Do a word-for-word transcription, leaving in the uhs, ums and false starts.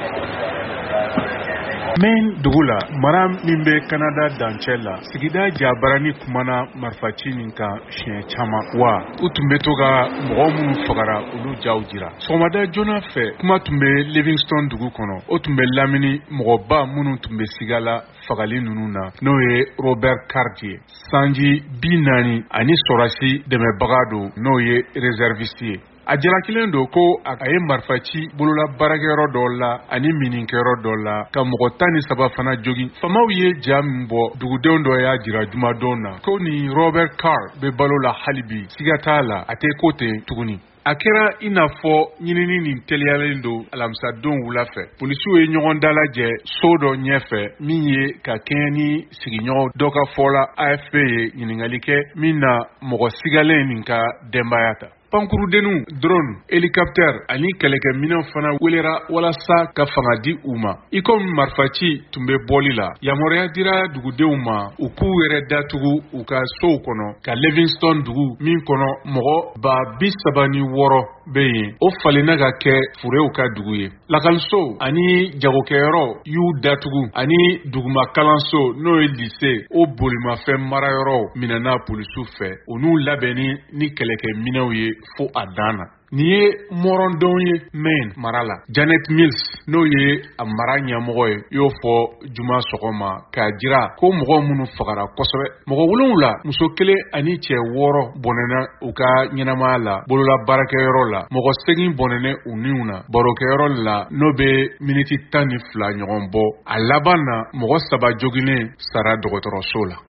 Main dugula mara min bɛ Canada dancɛ la sigida jabarani kumana marifaci nin kan siɲɛ caman wa u tun bɛ to ka mɔgɔ minnu fagara olu jaw jira sɔgɔmada joona fɛ kuma tun bɛ Livingston dugu kɔnɔ o tun bɛ lamini mɔgɔba minnu tun bɛ sigala fagali ninnu na n'o ye Robert Cartier sanji bi naani ani sɔrɔsi dɛmɛbaga don n'o ye réserviste ye. A jalakilen don ko a ye marifaci bolola baarakɛyɔrɔ dɔ la ani mininkɛyɔrɔ dɔ la ka mɔgɔ tan ni saba fana jogi. Famaw ye ja min bɔ dugudenw dɔ y'a jira jumadon na ko ni Robert Carr bɛ balo la halibi siga t'a la a tɛ ko ten tuguni. A kɛra i n'a fɔ ɲinini nin teliyalen don alamisadon wula fɛ. Polisiw ye ɲɔgɔn dalajɛ so dɔ ɲɛfɛ min ye ka kɛɲɛ ni sigiɲɔgɔn dɔ ka fɔla A F P ye ɲininkali kɛ min na mɔgɔ sigalen nin ka denbaya ta. Pankurudenu, drone, hélicoptère ani kɛlɛkɛminɛw fana welera walasa ka fanga di u ma. I komi marifaci tun bɛ bɔli la, yamaruya dira dugudenw ma u k'u yɛrɛ datugu u ka sow kɔnɔ ka Livingston dugu min kɔnɔ mɔgɔ ba bi saba ni wɔɔrɔ bɛ yen o falenna ka kɛ furew ka dugu ye. Lakaliso ani jagokɛyɔrɔ y'u datugu ani duguma kalanso n'o ye lycée o bolimafɛn marayɔrɔ minɛna polisiw fɛ u n'u labɛnni ni kɛlɛkɛminɛw ye fo a dan na. Nin ye mɔrɔndon ye Maine mara la. Janet Mills n'o ye a mara ɲɛmɔgɔ ye y'o fɔ juma sɔgɔma k'a jira ko mɔgɔ minnu fagara kosɛbɛ. Mɔgɔ wolonwula muso kelen ani cɛ wɔɔrɔ bɔnɛna u ka ɲɛnamaya la bolola baarakɛyɔrɔ la. Mɔgɔ segin bɔnɛnɛ u niw na barokɛyɔrɔ la n'o bɛ miniti tan ni fila ɲɔgɔn bɔ. A laban na mɔgɔ saba joginnen sara dɔgɔtɔrɔso la.